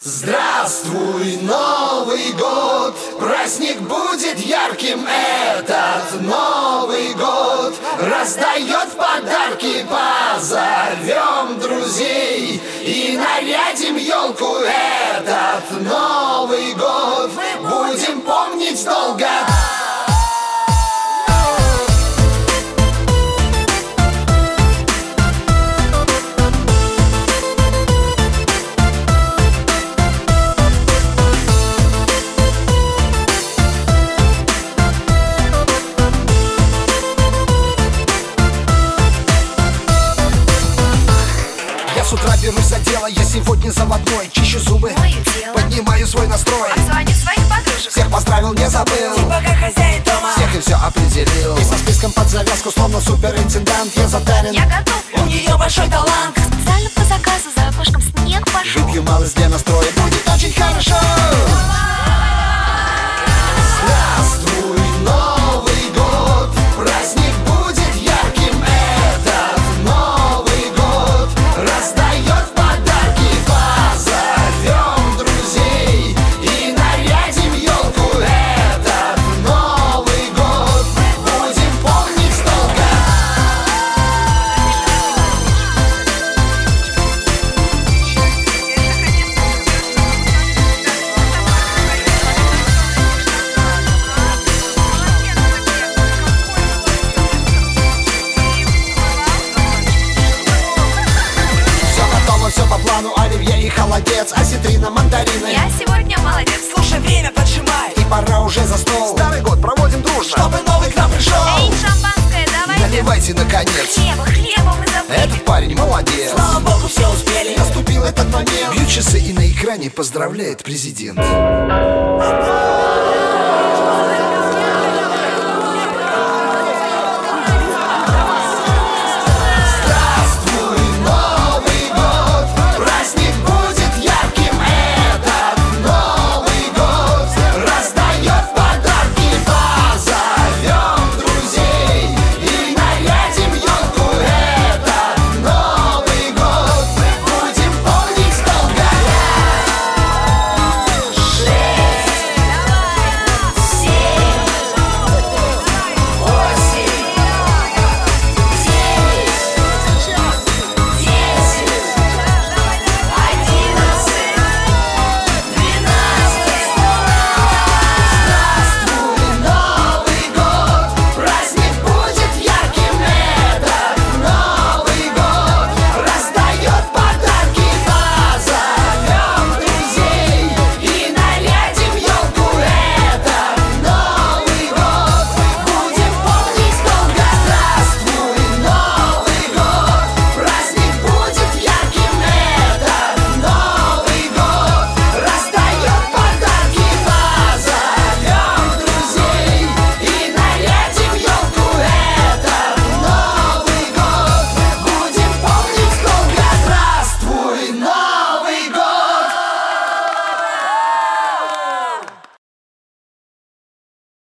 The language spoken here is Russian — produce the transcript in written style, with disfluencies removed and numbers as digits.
Здравствуй, Новый год! Праздник будет ярким этот Новый год! Раздает подарки, позовем друзей и нарядим елку этот Новый год! Будем помнить долго! С утра берусь за дело, я сегодня заводной. Чищу зубы, поднимаю свой настрой. Обзвоню своих подружек. Всех поздравил, не забыл. Типа как хозяин дома. Всех и все определил. И со списком под завязку, словно суперинтендант. Я затарен, Я готов. у нее большой талант. Специально по заказу за окошком снег пошел. Выпью малость для настроя, будет очень хорошо. Здравствуй, Новый год! Праздник будет ярким этот Новый год! Раздает подарки, позовем друзей и нарядим елку этот Новый год! Будем помнить долго! Все готово, все по плану, оливье и холодец, осетрина, мандарины. Я сегодня молодец. Слушай, время поджимай. И пора уже за стол. Старый год проводим дружно, чтобы новый к нам пришел. Эй, шампанское, давайте. Наливайте наконец. Хлеба мы забыли. Этот парень молодец. Слава богу, все успели. Наступил этот момент. Бьют часы и на экране поздравляет президент.